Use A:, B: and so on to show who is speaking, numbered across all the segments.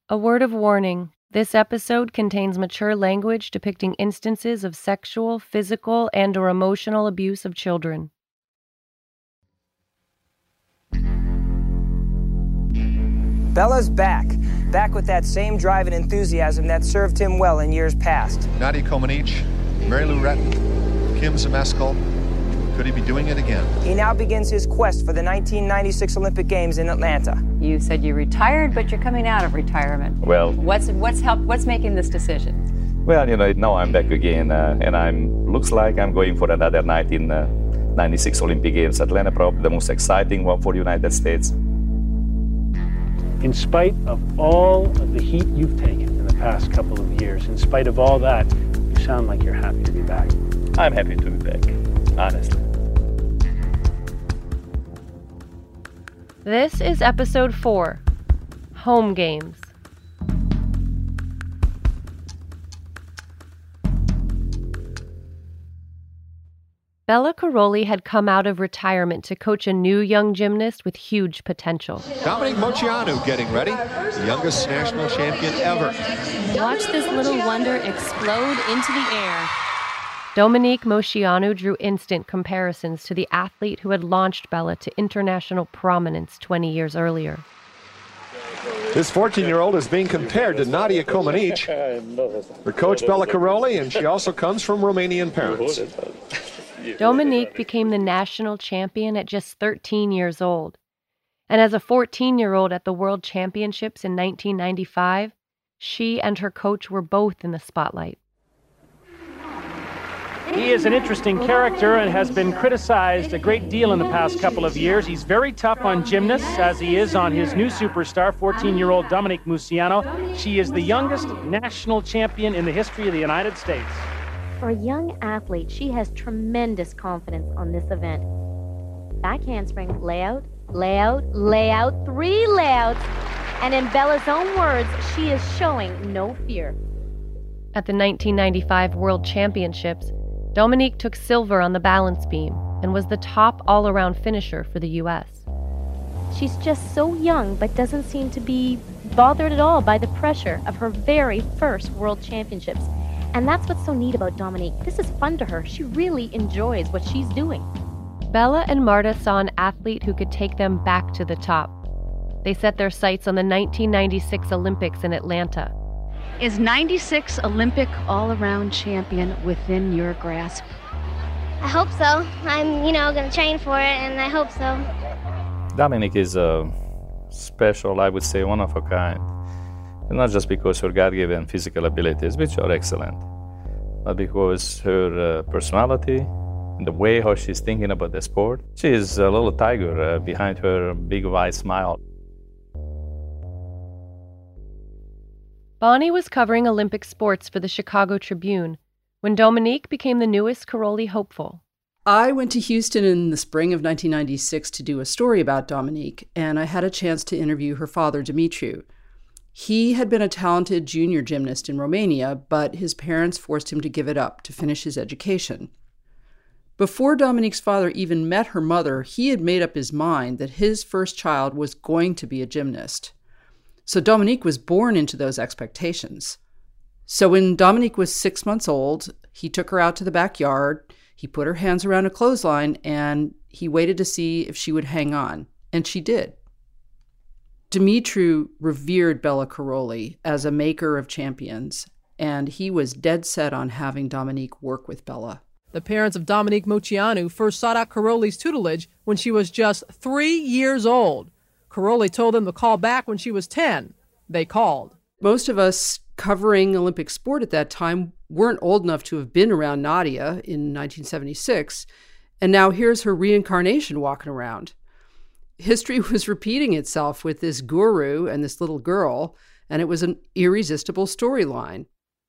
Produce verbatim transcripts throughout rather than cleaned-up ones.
A: A word of warning. This episode contains mature language depicting instances of sexual, physical, and or emotional abuse of children.
B: Bella's back. Back with that same drive and enthusiasm that served him well in years past.
C: Nadia Comaneci, Mary Lou Retton, Kim Zmeskal. Could he be doing it again?
B: He now begins his quest for the nineteen ninety-six Olympic Games in Atlanta.
D: You said you retired, but you're coming out of retirement.
E: Well,
D: what's what's help? What's making this decision?
E: Well, you know, now I'm back again, uh, and I'm looks like I'm going for another nineteen ninety-six Olympic Games. Atlanta, probably the most exciting one for the United States.
F: In spite of all of the heat you've taken in the past couple of years, in spite of all that, you sound like you're happy to be back.
E: I'm happy to be back, honestly.
A: This is episode four, Home Games. Bela Karolyi had come out of retirement to coach a new young gymnast with huge potential.
C: Dominic Moceanu getting ready, the youngest national champion ever.
G: Watch this little wonder explode into the air.
A: Dominic Moceanu drew instant comparisons to the athlete who had launched Bela to international prominence twenty years earlier.
C: This fourteen-year-old is being compared to Nadia Comaneci. Her coach Bela Karolyi, and she also comes from Romanian parents.
A: Dominique became the national champion at just thirteen years old. And as a fourteen-year-old at the World Championships in nineteen ninety-five, she and her coach were both in the spotlight.
F: He is an interesting character and has been criticized a great deal in the past couple of years. He's very tough on gymnasts, as he is on his new superstar, fourteen-year-old Dominic Moceanu. She is the youngest national champion in the history of the United States.
H: For a young athlete, she has tremendous confidence on this event. Back handspring, layout, layout, layout, three layouts. And in Bela's own words, she is showing no fear.
A: At the nineteen ninety-five World Championships, Dominique took silver on the balance beam and was the top all-around finisher for the U S.
H: She's just so young, but doesn't seem to be bothered at all by the pressure of her very first World Championships. And that's what's so neat about Dominique. This is fun to her. She really enjoys what she's doing.
A: Bela and Marta saw an athlete who could take them back to the top. They set their sights on the nineteen ninety-six Olympics in Atlanta.
G: Is ninety-six Olympic all-around champion within your grasp?
I: I hope so. I'm, you know, going to train for it, and I hope so.
E: Dominic is a special, I would say, one of a kind. And not just because her God-given physical abilities, which are excellent, but because her uh, personality and the way how she's thinking about the sport. She is a little tiger uh, behind her big wide smile.
A: Bonnie was covering Olympic sports for the Chicago Tribune when Dominique became the newest Karolyi hopeful.
J: I went to Houston in the spring of nineteen ninety-six to do a story about Dominique, and I had a chance to interview her father, Dumitriu. He had been a talented junior gymnast in Romania, but his parents forced him to give it up to finish his education. Before Dominique's father even met her mother, he had made up his mind that his first child was going to be a gymnast. So Dominique was born into those expectations. So when Dominique was six months old, he took her out to the backyard, he put her hands around a clothesline, and he waited to see if she would hang on. And she did. Dumitriu revered Bela Karolyi as a maker of champions, and he was dead set on having Dominique work with Bela.
K: The parents of Dominic Moceanu first sought out Karolyi's tutelage when she was just three years old. Karolyi told them to call back when she was ten. They called.
J: Most of us covering Olympic sport at that time weren't old enough to have been around Nadia in nineteen seventy-six, and now here's her reincarnation walking around. History was repeating itself with this guru and this little girl, and it was an irresistible storyline.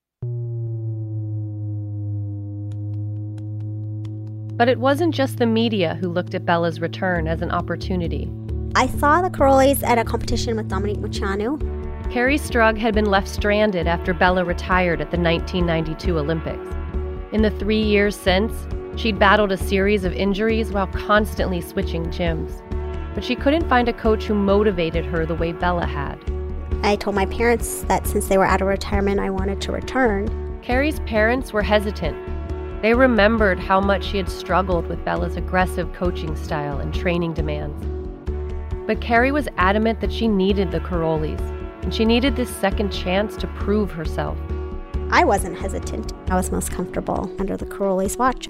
A: But it wasn't just the media who looked at Bela's return as an opportunity.
I: I saw the Karolyis at a competition with Dominic Moceanu.
A: Carrie Strug had been left stranded after Bela retired at the nineteen ninety-two Olympics. In the three years since, she'd battled a series of injuries while constantly switching gyms. But she couldn't find a coach who motivated her the way Bela had.
L: I told my parents that since they were out of retirement, I wanted to return.
A: Carrie's parents were hesitant. They remembered how much she had struggled with Bella's aggressive coaching style and training demands. But Carrie was adamant that she needed the Karolys, and she needed this second chance to prove herself.
L: I wasn't hesitant. I was most comfortable under the Karolys' watch.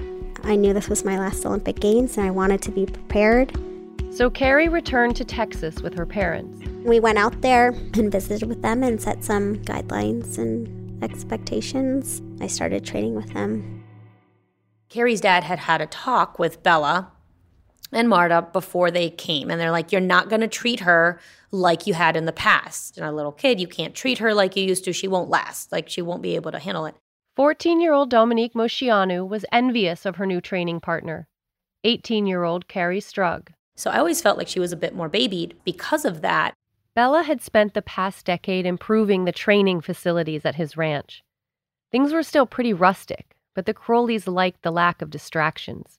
L: I knew this was my last Olympic Games, and I wanted to be prepared.
A: So Carrie returned to Texas with her parents.
L: We went out there and visited with them and set some guidelines and expectations. I started training with them.
M: Carrie's dad had had a talk with Bella and Marta before they came, and they're like, you're not going to treat her like you had in the past. And a little kid, you can't treat her like you used to. She won't last. Like, she won't be able to handle it.
A: fourteen-year-old Dominique Moceanu was envious of her new training partner, eighteen-year-old Carrie Strug.
M: So I always felt like she was a bit more babied because of that.
A: Bella had spent the past decade improving the training facilities at his ranch. Things were still pretty rustic, but the Karolys liked the lack of distractions.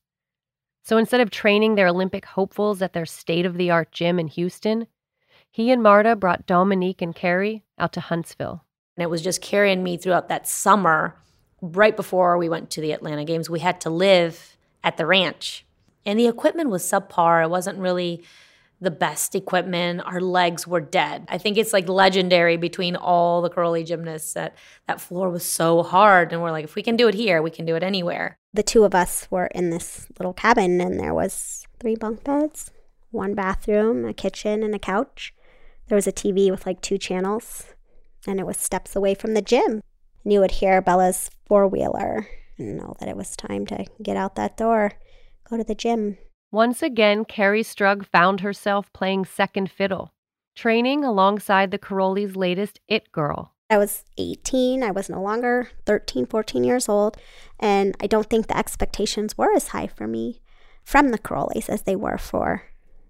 A: So instead of training their Olympic hopefuls at their state-of-the-art gym in Houston, he and Marta brought Dominique and Carrie out to Huntsville.
M: And it was just Carrie and me throughout that summer, right before we went to the Atlanta Games. We had to live at the ranch. And the equipment was subpar. It wasn't really the best equipment. Our legs were dead. I think it's like legendary between all the Karoly gymnasts that that floor was so hard. And we're like, if we can do it here, we can do it anywhere.
L: The two of us were in this little cabin, and there was three bunk beds, one bathroom, a kitchen, and a couch. There was a T V with like two channels, and it was steps away from the gym. And you would hear Bella's four-wheeler and know that it was time to get out that door, go to the gym.
A: Once again, Carrie Strug found herself playing second fiddle, training alongside the Karolys' latest it girl.
L: I was eighteen. I was no longer thirteen, fourteen years old, and I don't think the expectations were as high for me from the Karolys as they were for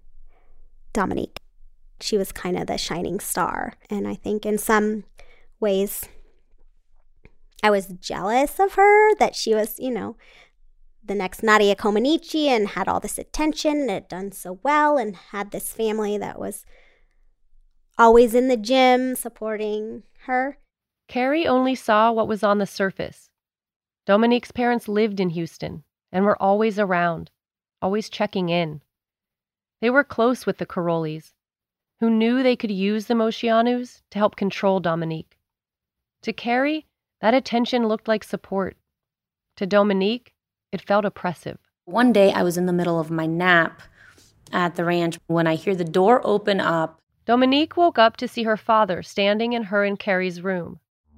L: Dominique. She was kind of the shining star, and I think in some ways I was jealous of her that she was, you know, the next Nadia Comaneci and had all this attention and had done so well and had this family that was always in the gym supporting her.
A: Carrie only saw what was on the surface. Dominique's parents lived in Houston and were always around, always checking in. They were close with the Karolys, who knew they could use the Moceanus to help control Dominique. To Carrie, that attention looked like support. To Dominique, it felt oppressive.
M: One day I was in the middle of my nap at the ranch when I hear the door open up.
A: Dominique woke up to see her father standing in her and Carrie's room.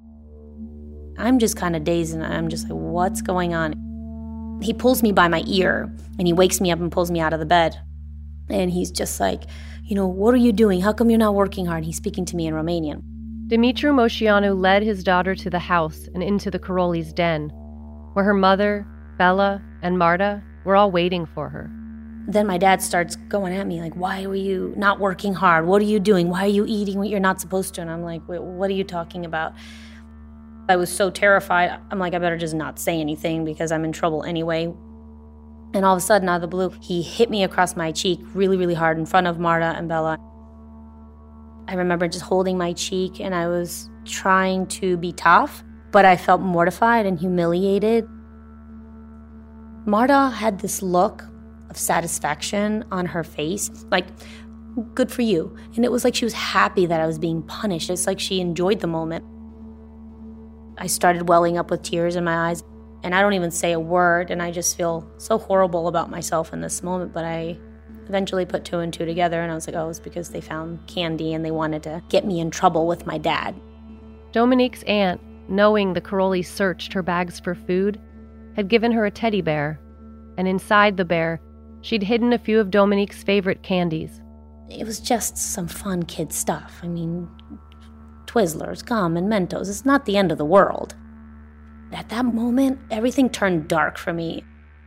M: I'm just kind of dazed, and I'm just like, what's going on? He pulls me by my ear, and he wakes me up and pulls me out of the bed. And he's just like, you know, what are you doing? How come you're not working hard? He's speaking to me in Romanian.
A: Dumitru Moceanu led his daughter to the house and into the Karolys' den, where her mother, Bella, and Marta were all waiting for her.
M: Then my dad starts going at me like, why were you not working hard? What are you doing? Why are you eating what you're not supposed to? And I'm like, what are you talking about? I was so terrified. I'm like, I better just not say anything because I'm in trouble anyway. And all of a sudden, out of the blue, he hit me across my cheek really, really hard in front of Marta and Bella. I remember just holding my cheek, and I was trying to be tough, but I felt mortified and humiliated. Marta had this look of satisfaction on her face, like, good for you. And it was like she was happy that I was being punished. It's like she enjoyed the moment. I started welling up with tears in my eyes, and I don't even say a word, and I just feel so horrible about myself in this moment, but I eventually put two and two together, and I was like, oh, it's because they found candy and they wanted to get me in trouble with my dad.
A: Dominique's aunt, knowing the Karolys searched her bags for food, had given her a teddy bear, and inside the bear, she'd hidden a few of Dominique's favorite candies.
M: It was just some fun kid stuff. I mean, Twizzlers, gum, and Mentos. It's not the end of the world. At that moment, everything turned dark for me.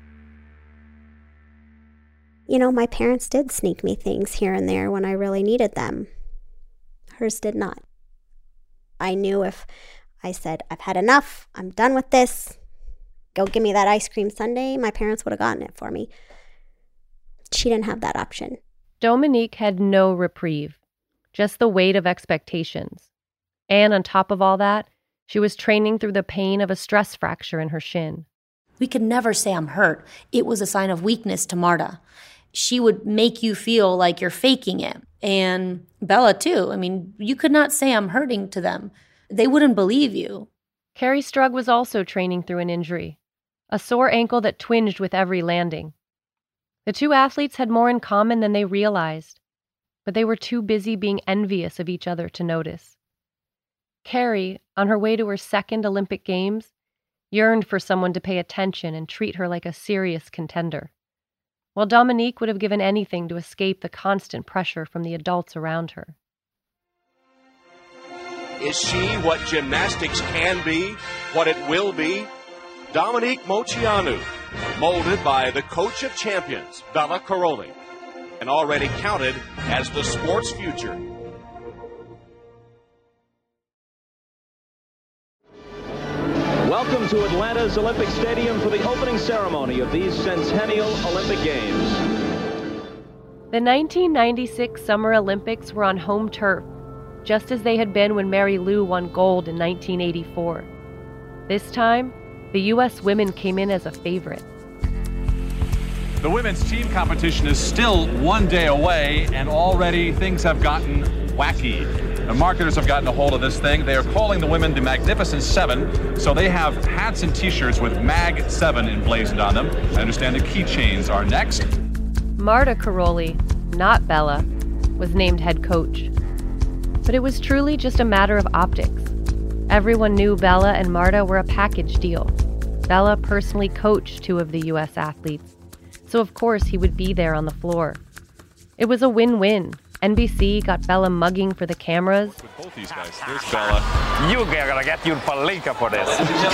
L: You know, my parents did sneak me things here and there when I really needed them. Hers did not. I knew if I said, I've had enough, I'm done with this, go give me that ice cream sundae, my parents would have gotten it for me. She didn't have that option.
A: Dominique had no reprieve. just the weight of expectations. And on top of all that, she was training through the pain of a stress fracture in her shin.
M: We could never say I'm hurt. It was a sign of weakness to Marta. She would make you feel like you're faking it. And Bella, too. I mean, you could not say I'm hurting to them. They wouldn't believe you.
A: Kerri Strug was also training through an injury, a sore ankle that twinged with every landing. The two athletes had more in common than they realized, but they were too busy being envious of each other to notice. Kerri, on her way to her second Olympic Games, yearned for someone to pay attention and treat her like a serious contender, while Dominique would have given anything to escape the constant pressure from the adults around her.
N: Is she what gymnastics can be, what it will be? Dominique Moceanu, molded by the coach of champions, Bela Karolyi, and already counted as the sport's future.
O: Welcome to Atlanta's Olympic Stadium for the opening ceremony of these Centennial Olympic Games.
A: The nineteen ninety-six Summer Olympics were on home turf, just as they had been when Mary Lou won gold in nineteen eighty-four. This time, the U S women came in as a favorite.
P: The women's team competition is still one day away, and already things have gotten wacky. The marketers have gotten a hold of this thing. They are calling the women the Magnificent Seven, so they have hats and t-shirts with Mag seven emblazoned on them. I understand the keychains are next.
A: Marta Karolyi, not Bella, was named head coach. But it was truly just a matter of optics. Everyone knew Bella and Marta were a package deal. Bella personally coached two of the U S athletes, so of course he would be there on the floor. It was a win-win. N B C got Bella mugging for the cameras.
P: With both these guys, here's Bella.
Q: You are gonna get your palinka for this.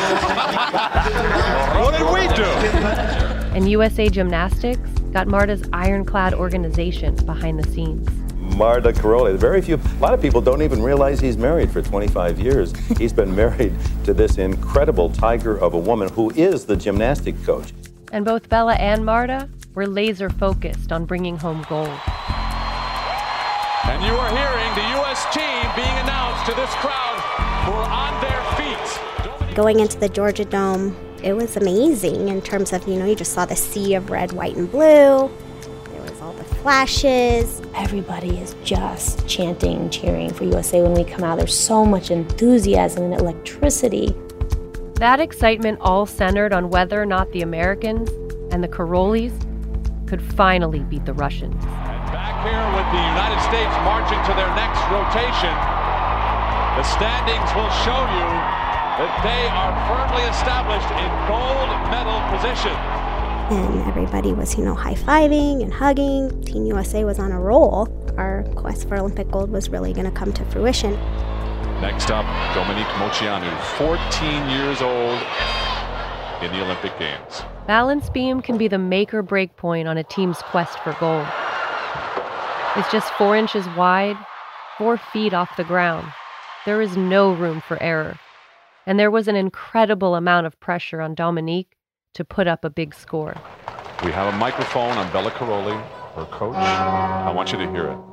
P: What did we do?
A: And U S A Gymnastics got Marta's ironclad organization behind the scenes.
R: Marta Karolyi, very few, a lot of people don't even realize he's married for twenty-five years. He's been married to this incredible tiger of a woman who is the gymnastic coach.
A: And both Bella and Marta were laser focused on bringing home gold.
P: And you are hearing the U S team being announced to this crowd who are on their feet.
L: Going into the Georgia Dome, it was amazing in terms of, you know, you just saw the sea of red, white, and blue. There was all the flashes.
M: Everybody is just chanting, cheering for U S A when we come out. There's so much enthusiasm and electricity.
A: That excitement all centered on whether or not the Americans and the Karolyis could finally beat the Russians.
P: Back here with the United States marching to their next rotation, the standings will show you that they are firmly established in gold medal position.
L: And everybody was, you know, high-fiving and hugging. Team U S A was on a roll. Our quest for Olympic gold was really going to come to fruition.
P: Next up, Dominique Moceanu, fourteen years old in the Olympic Games.
A: Balance beam can be the make or break point on a team's quest for gold. It's just four inches wide, four feet off the ground. There is no room for error. And there was an incredible amount of pressure on Dominique to put up a big score.
P: We have a microphone on Bela Karolyi, her coach. I want you to hear it.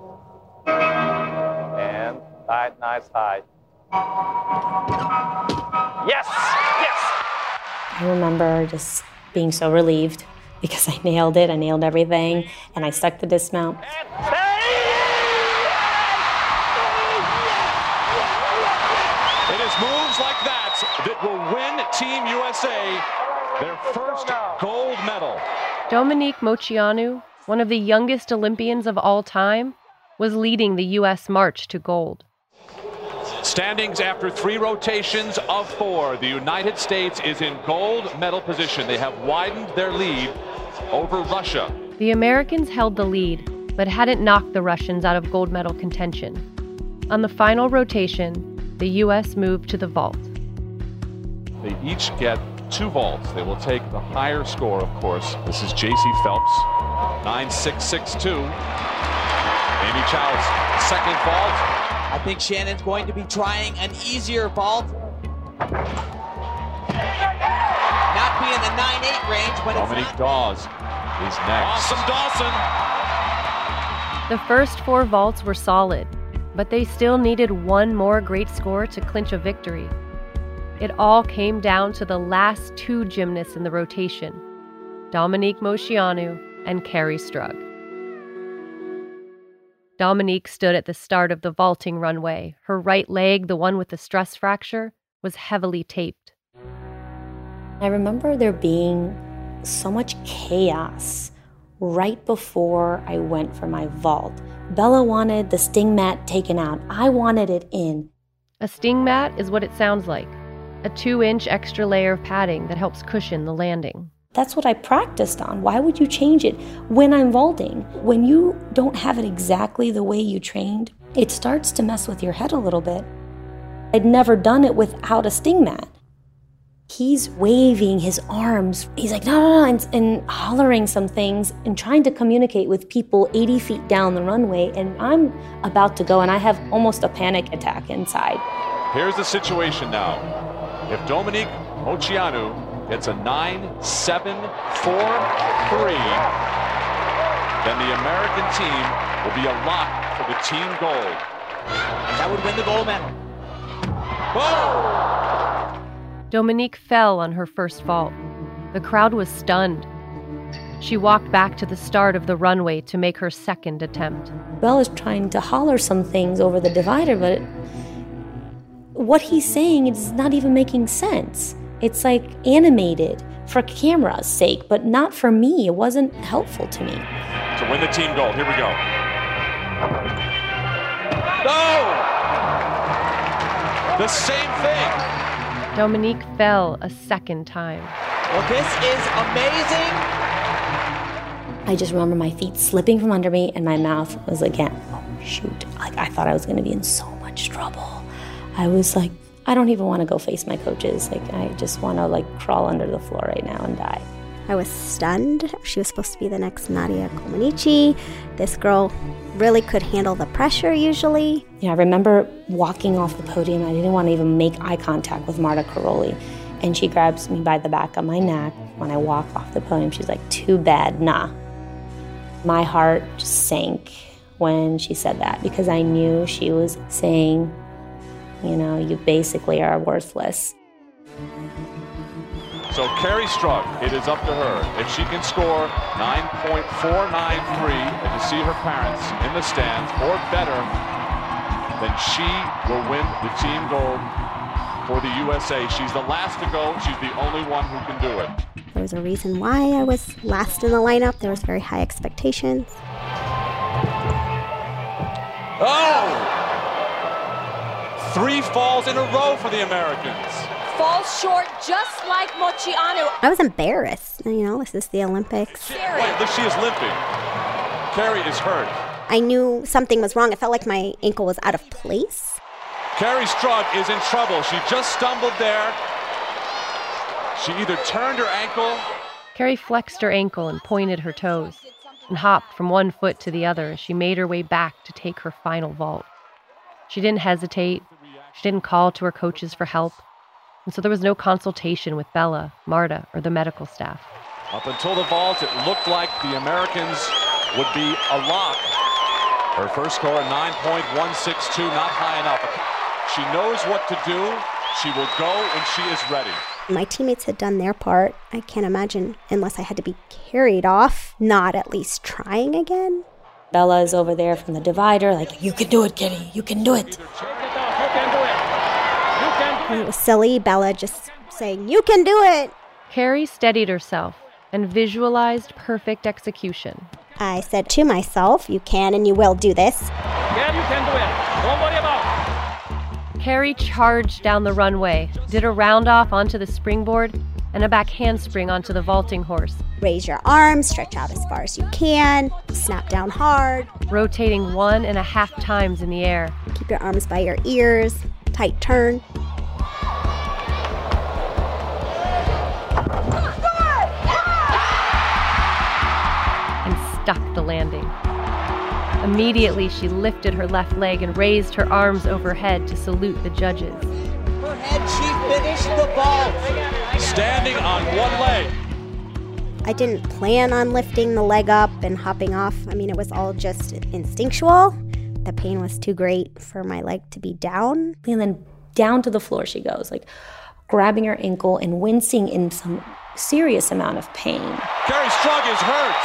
Q: And tight, nice height. Yes! Yes!
M: I remember just being so relieved because I nailed it. I nailed everything, and I stuck the dismount.
P: It is moves like that that will win Team U S A their first gold medal.
A: Dominique Moceanu, one of the youngest Olympians of all time, was leading the U S march to gold.
P: Standings after three rotations of four. The United States is in gold medal position. They have widened their lead over Russia.
A: The Americans held the lead, but hadn't knocked the Russians out of gold medal contention. On the final rotation, the U S moved to the vault.
P: They each get two vaults. They will take the higher score, of course. This is J C Phelps, nine six six two. Amy Chow's second vault.
S: I think Shannon's going to be trying an easier vault. Not be in the nine eight range, but
P: Dominique Dawes is next.
N: Awesome Dawson.
A: The first four vaults were solid, But they still needed one more great score to clinch a victory. It all came down to the last two gymnasts in the rotation, Dominique Moceanu and Kerri Strug. Dominique stood at the start of the vaulting runway. Her right leg, the one with the stress fracture, was heavily taped.
M: I remember there being so much chaos right before I went for my vault. Bella wanted the sting mat taken out. I wanted it in.
A: A sting mat is what it sounds like, a two-inch extra layer of padding that helps cushion the landing.
M: That's what I practiced on. Why would you change it when I'm vaulting? When you don't have it exactly the way you trained, it starts to mess with your head a little bit. I'd never done it without a sting mat. He's waving his arms. He's like, no, no, no, and, and hollering some things and trying to communicate with people eighty feet down the runway. And I'm about to go, and I have almost a panic attack inside.
P: Here's the situation now. If Dominique Moceanu gets a nine seven four three, then the American team will be a lock for the team gold.
S: That would win the gold medal.
P: Whoa!
A: Dominique fell on her first vault. The crowd was stunned. She walked back to the start of the runway to make her second attempt.
M: Bella's trying to holler some things over the divider, but it, what he's saying is not even making sense. It's like animated for camera's sake, but not for me. It wasn't helpful to me.
P: To win the team gold, here we go. No! The same thing.
A: Dominique fell a second time.
S: Well, this is amazing.
M: I just remember my feet slipping from under me, and my mouth was again, oh, shoot. Like, I thought I was going to be in so much trouble. I was like, I don't even want to go face my coaches. Like, I just want to, like, crawl under the floor right now and die.
L: I was stunned. She was supposed to be the next Nadia Comaneci. This girl really could handle the pressure usually.
M: Yeah, I remember walking off the podium. I didn't want to even make eye contact with Marta Karolyi. And she grabs me by the back of my neck. When I walk off the podium, she's like, too bad, nah. My heart just sank when she said that, because I knew she was saying, you know, you basically are worthless.
P: So Kerri Strug, it is up to her. If she can score nine point four nine three and to see her parents in the stands or better, then she will win the team gold for the U S A. She's the last to go. She's the only one who can do it.
L: There was a reason why I was last in the lineup. There was very high expectations.
P: Oh! Three falls in a row for the Americans.
T: Falls short just like Moceanu.
L: I was embarrassed. You know, this is the Olympics.
P: Wait, she is limping. Kerri is hurt.
L: I knew something was wrong. I felt like my ankle was out of place.
P: Kerri Strug is in trouble. She just stumbled there. She either turned her ankle.
A: Kerri flexed her ankle and pointed her toes and hopped from one foot to the other as she made her way back to take her final vault. She didn't hesitate. She didn't call to her coaches for help. And so there was no consultation with Bella, Marta, or the medical staff.
P: Up until the vault, it looked like the Americans would be a lock. Her first score, nine point one six two, not high enough. She knows what to do. She will go when she is ready.
L: My teammates had done their part. I can't imagine, unless I had to be carried off, not at least trying again.
M: Bella is over there from the divider, like, you can do it, Kitty, you can do it.
L: And it was silly, Bella just saying, you can do it.
A: Kerri steadied herself and visualized perfect execution.
L: I said to myself, you can and you will do this.
Q: Yeah, you can do it. Don't worry about it.
A: Kerri charged down the runway, did a round off onto the springboard, and a back handspring onto the vaulting horse.
L: Raise your arms, stretch out as far as you can, snap down hard.
A: Rotating one and a half times in the air.
L: Keep your arms by your ears, tight turn.
A: Stuck the landing. Immediately, she lifted her left leg and raised her arms overhead to salute the judges.
S: Her head, she finished the vault.
P: Standing on one leg.
L: I didn't plan on lifting the leg up and hopping off. I mean, it was all just instinctual. The pain was too great for my leg to be down.
M: And then down to the floor she goes, like grabbing her ankle and wincing in some serious amount of pain.
N: Kerri Strug is hurt.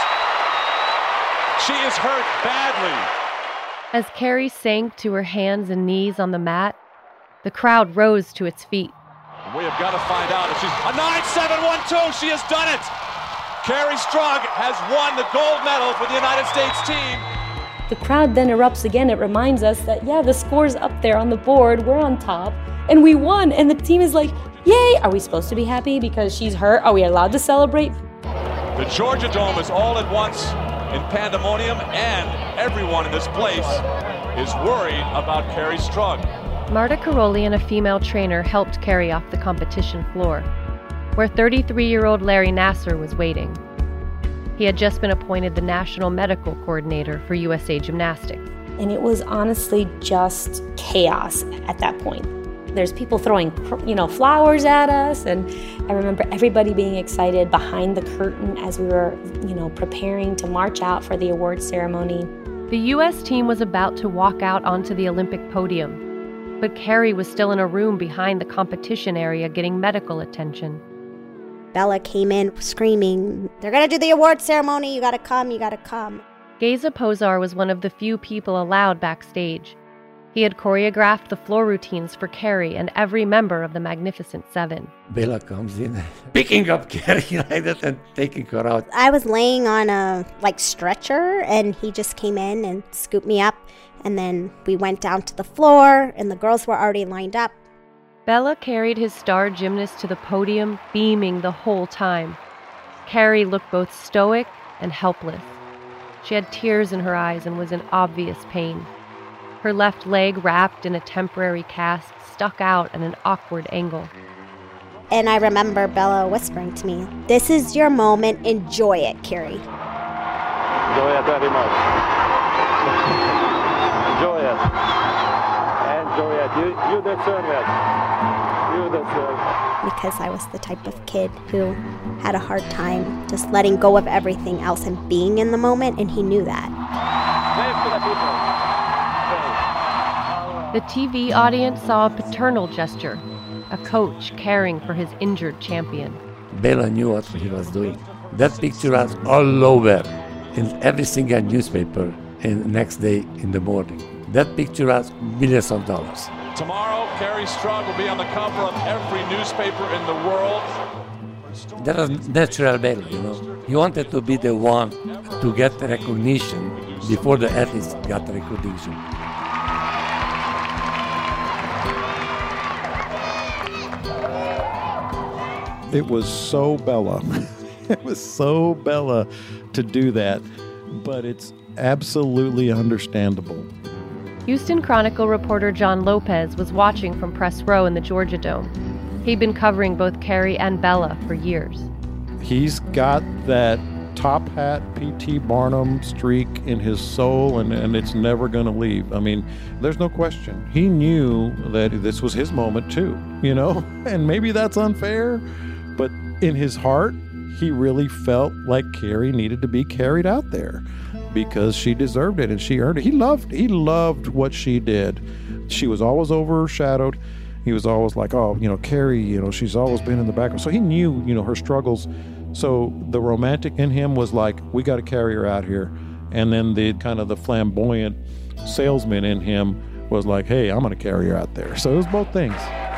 N: She is hurt badly.
A: As Kerri sank to her hands and knees on the mat, the crowd rose to its feet.
N: We have got to find out if she's a nine seven one two. She has done it. Kerri Strug has won the gold medal for the United States team.
M: The crowd then erupts again. It reminds us that, yeah, the score's up there on the board. We're on top, and we won. And the team is like, yay! Are we supposed to be happy because she's hurt? Are we allowed to celebrate?
N: The Georgia Dome is all at once in pandemonium, and everyone in this place is worried about Kerri Strug.
A: Marta Karolyi and a female trainer helped Kerri off the competition floor, where thirty-three-year-old Larry Nassar was waiting. He had just been appointed the National Medical Coordinator for U S A Gymnastics.
M: And it was honestly just chaos at that point. There's people throwing, you know, flowers at us, and I remember everybody being excited behind the curtain as we were, you know, preparing to march out for the award ceremony.
A: The U S team was about to walk out onto the Olympic podium, but Kerri was still in a room behind the competition area getting medical attention.
L: Bella came in screaming, "They're going to do the award ceremony, you got to come, you got to come."
A: Geza Pozar was one of the few people allowed backstage. He had choreographed the floor routines for Kerri and every member of the Magnificent Seven.
U: Bella comes in, picking up Kerri like that and taking her out.
L: I was laying on a like stretcher, and he just came in and scooped me up, and then we went down to the floor, and the girls were already lined up.
A: Bella carried his star gymnast to the podium, beaming the whole time. Kerri looked both stoic and helpless. She had tears in her eyes and was in obvious pain. Her left leg, wrapped in a temporary cast, stuck out at an awkward angle.
L: And I remember Bella whispering to me, "This is your moment, enjoy it, Kerri."
R: Enjoy it very much. Enjoy it. Enjoy it. You, you deserve it. You deserve it.
L: Because I was the type of kid who had a hard time just letting go of everything else and being in the moment, and he knew that.
A: The T V audience saw a paternal gesture, a coach caring for his injured champion.
U: Bella knew what he was doing. That picture was all over in every single newspaper and next day in the morning. That picture was millions of dollars.
N: Tomorrow, Kerri Strug will be on the cover of every newspaper in the world.
U: That was natural Bella, you know. He wanted to be the one to get recognition before the athletes got recognition.
V: It was so Bella. It was so Bella to do that, but it's absolutely understandable.
A: Houston Chronicle reporter John Lopez was watching from press row in the Georgia Dome. He'd been covering both Kerri and Bella for years.
V: He's got that top hat P T Barnum streak in his soul, and, and it's never going to leave. I mean, there's no question. He knew that this was his moment too, you know? And maybe that's unfair, but in his heart, he really felt like Kerri needed to be carried out there because she deserved it and she earned it. He loved, he loved what she did. She was always overshadowed. He was always like, oh, you know, Kerri, you know, she's always been in the background. So he knew, you know, her struggles. So the romantic in him was like, we got to carry her out here. And then the kind of the flamboyant salesman in him was like, hey, I'm going to carry her out there. So it was both things.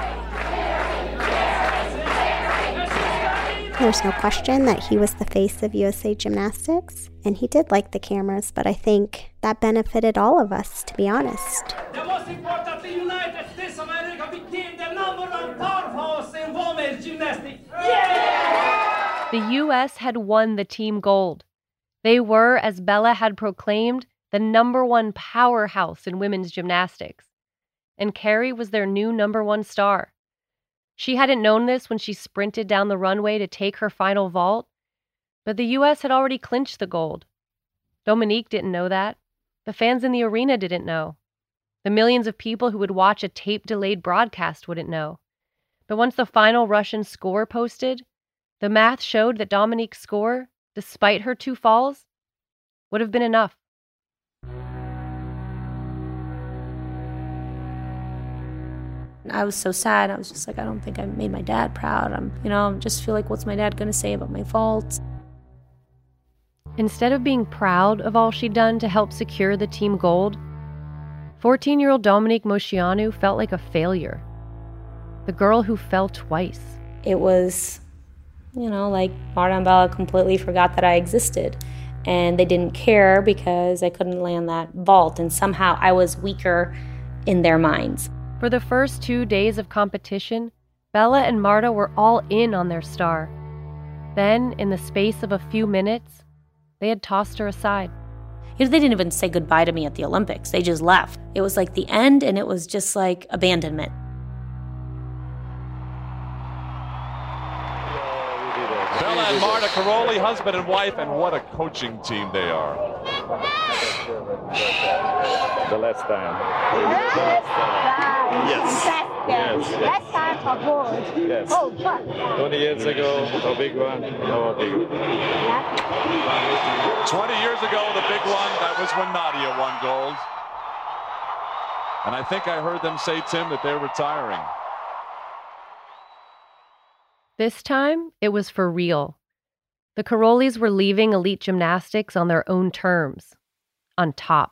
L: There's no question that he was the face of U S A Gymnastics, and he did like the cameras, but I think that benefited all of us, to be honest.
Q: The most important, the United States of America became the number one powerhouse in women's gymnastics. Yeah!
A: The U S had won the team gold. They were, as Bella had proclaimed, the number one powerhouse in women's gymnastics. And Kerri was their new number one star. She hadn't known this when she sprinted down the runway to take her final vault, but the U S had already clinched the gold. Dominique didn't know that. The fans in the arena didn't know. The millions of people who would watch a tape-delayed broadcast wouldn't know. But once the final Russian score posted, the math showed that Dominique's score, despite her two falls, would have been enough.
M: I was so sad. I was just like, I don't think I made my dad proud. I'm, you know, just feel like, what's my dad going to say about my faults?
A: Instead of being proud of all she'd done to help secure the team gold, fourteen-year-old Dominique Moceanu felt like a failure. The girl who fell twice.
M: It was, you know, like Marta and Bella completely forgot that I existed. And they didn't care because I couldn't land that vault. And somehow I was weaker in their minds.
A: For the first two days of competition, Bella and Marta were all in on their star. Then, in the space of a few minutes, they had tossed her aside.
M: You know, they didn't even say goodbye to me at the Olympics. They just left. It was like the end, and it was just like abandonment.
P: Bella and Marta Karolyi, husband and wife, and what a coaching team they are.
E: The last time.
P: Yes.
E: Yes.
I: Last time for gold.
E: Yes.
I: Oh, what?
E: twenty years ago, a big one, no big one.
P: twenty years ago, the big one, that was when Nadia won gold. And I think I heard them say, Tim, that they're retiring.
A: This time, it was for real. The Karolyis were leaving elite gymnastics on their own terms, on top.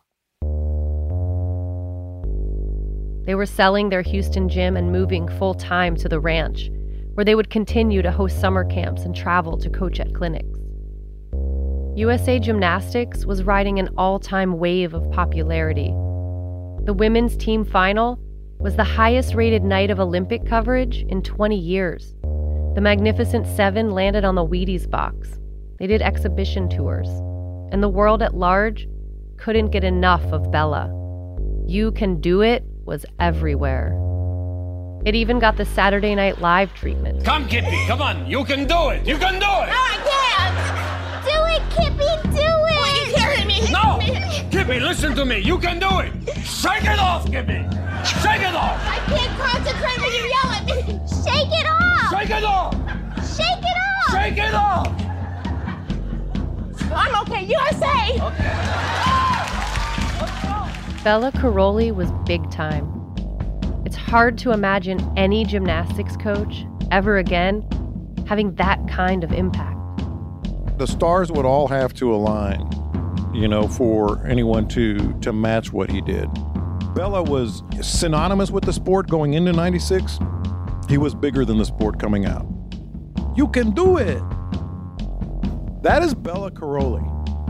A: They were selling their Houston gym and moving full-time to the ranch, where they would continue to host summer camps and travel to coach at clinics. U S A Gymnastics was riding an all-time wave of popularity. The women's team final was the highest-rated night of Olympic coverage in twenty years. The Magnificent Seven landed on the Wheaties box. They did exhibition tours. And the world at large couldn't get enough of Bella. You Can Do It was everywhere. It even got the Saturday Night Live treatment.
Q: Come, Kippy, come on. You can do it. You can do it.
I: No, I can't. Do it, Kippy, do it. Are you kidding me?
Q: No. Kippy, listen to me. You can do it. Shake it off, Kippy. Shake it off.
I: I can't concentrate when you yell at me. Shake it off.
Q: Shake it off.
I: Shake it off.
Q: Shake it off.
I: I'm okay. U S A.
Q: Okay.
A: Bella Karolyi was big time. It's hard to imagine any gymnastics coach ever again having that kind of impact.
V: The stars would all have to align, you know, for anyone to to match what he did. Bella was synonymous with the sport going into ninety-six. He was bigger than the sport coming out. You can do it. That is Bella Karolyi.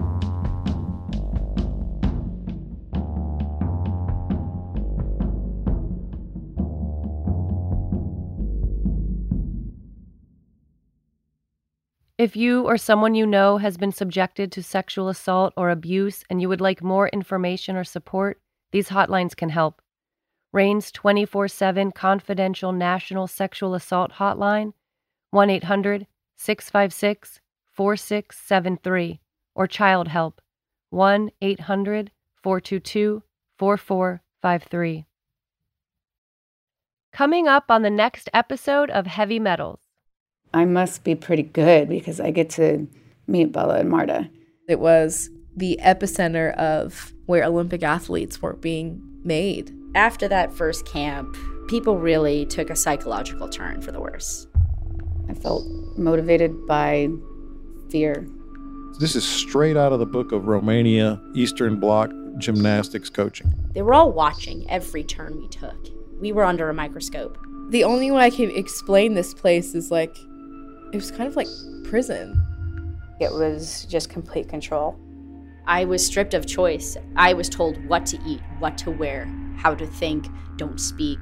A: If you or someone you know has been subjected to sexual assault or abuse and you would like more information or support, these hotlines can help. RAIN's twenty-four seven confidential national sexual assault hotline, one eight hundred, six five six, four six seven three, or Child Help, one eight hundred, four two two, four four five three. Coming up on the next episode of Heavy Metals.
B: I must be pretty good because I get to meet Bella and Marta.
D: It was the epicenter of where Olympic athletes were being made.
B: After that first camp, people really took a psychological turn for the worse. I felt motivated by fear.
V: This is straight out of the book of Romania Eastern Bloc gymnastics coaching.
B: They were all watching every turn we took. We were under a microscope.
D: The only way I can explain this place is like, it was kind of like prison.
B: It was just complete control. I was stripped of choice. I was told what to eat, what to wear, how to think, don't speak.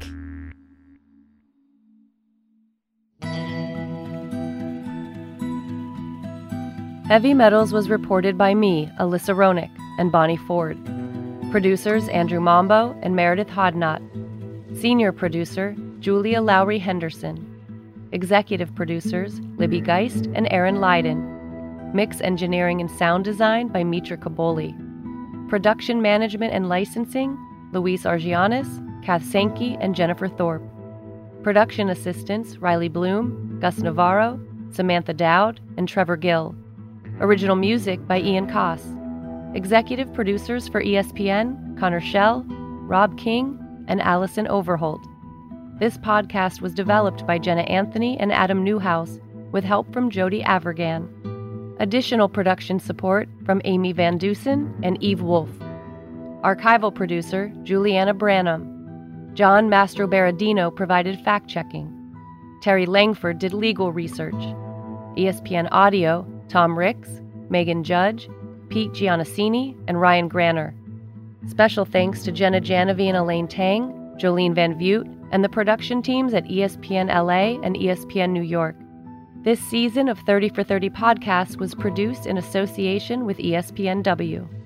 A: Heavy Metals was reported by me, Alyssa Ronick, and Bonnie Ford. Producers Andrew Mombo and Meredith Hodnott. Senior producer Julia Lowry Henderson. Executive producers Libby Geist and Aaron Leiden. Mix engineering and sound design by Mitra Kaboli. Production management and licensing Luis Argianis, Kath Sankey, and Jennifer Thorpe. Production assistants Riley Bloom, Gus Navarro, Samantha Dowd, and Trevor Gill. Original music by Ian Koss. Executive producers for E S P N Connor Schell, Rob King, and Allison Overholt. This podcast was developed by Jenna Anthony and Adam Newhouse, with help from Jody Avergan. Additional production support from Amy Van Dusen and Eve Wolf. Archival producer, Juliana Branham. John Mastro Berardino provided fact-checking. Terry Langford did legal research. E S P N Audio, Tom Ricks, Megan Judge, Pete Giannassini, and Ryan Granner. Special thanks to Jenna Janovi and Elaine Tang, Jolene Van Vute, and the production teams at E S P N L A and E S P N New York. This season of thirty for thirty Podcasts was produced in association with E S P N W.